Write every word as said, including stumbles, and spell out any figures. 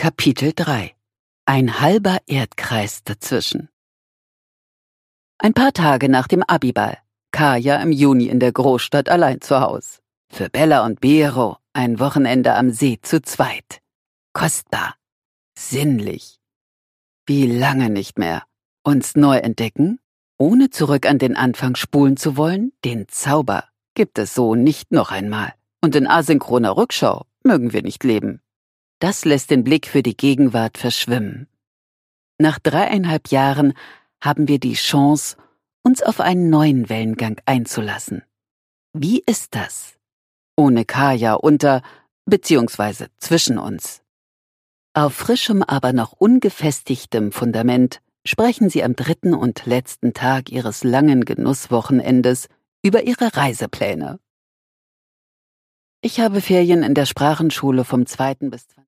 Kapitel drei. Ein halber Erdkreis dazwischen. Ein paar Tage nach dem Abiball, Kaya im Juni in der Großstadt allein zu Haus. Für Bella und Bero ein Wochenende am See zu zweit. Kostbar. Sinnlich. Wie lange nicht mehr. Uns neu entdecken, ohne zurück an den Anfang spulen zu wollen, den Zauber gibt es so nicht noch einmal. Und in asynchroner Rückschau mögen wir nicht leben. Das lässt den Blick für die Gegenwart verschwimmen. Nach dreieinhalb Jahren haben wir die Chance, uns auf einen neuen Wellengang einzulassen. Wie ist das? Ohne Kaya unter bzw. zwischen uns. Auf frischem, aber noch ungefestigtem Fundament sprechen sie am dritten und letzten Tag ihres langen Genusswochenendes über ihre Reisepläne. Ich habe Ferien in der Sprachenschule vom zweiten bis